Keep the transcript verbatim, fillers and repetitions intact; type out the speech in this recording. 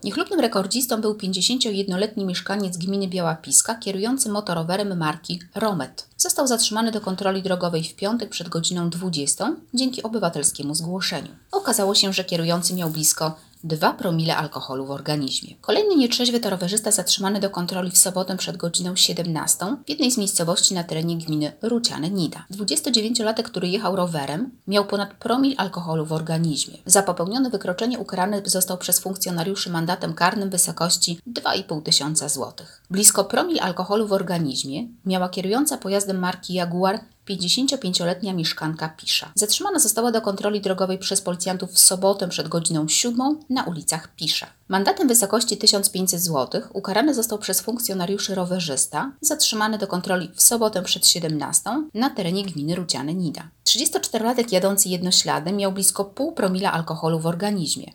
Niechlubnym rekordzistą był pięćdziesięciojednoletni mieszkaniec gminy Biała Piska, kierujący motorowerem marki Romet. Został zatrzymany do kontroli drogowej w piątek przed godziną dwudziestą dzięki obywatelskiemu zgłoszeniu. Okazało się, że kierujący miał blisko dwa promile alkoholu w organizmie. Kolejny nietrzeźwy to rowerzysta zatrzymany do kontroli w sobotę przed godziną siedemnastą w jednej z miejscowości na terenie gminy Ruciane-Nida. dwudziestodziewięciolatek, który jechał rowerem, miał ponad promil alkoholu w organizmie. Za popełnione wykroczenie ukarany został przez funkcjonariuszy mandatem karnym w wysokości dwa i pół tysiąca złotych. Blisko promil alkoholu w organizmie miała kierująca pojazdem marki Jaguar pięćdziesięciopięcioletnia mieszkanka Pisza. Zatrzymana została do kontroli drogowej przez policjantów w sobotę przed godziną siódmą na ulicach Pisza. Mandatem w wysokości tysiąc pięćset złotych ukarany został przez funkcjonariuszy rowerzysta, zatrzymany do kontroli w sobotę przed siedemnastą na terenie gminy Ruciane-Nida. trzydziestoczterolatek jadący jednośladem miał blisko pół promila alkoholu w organizmie.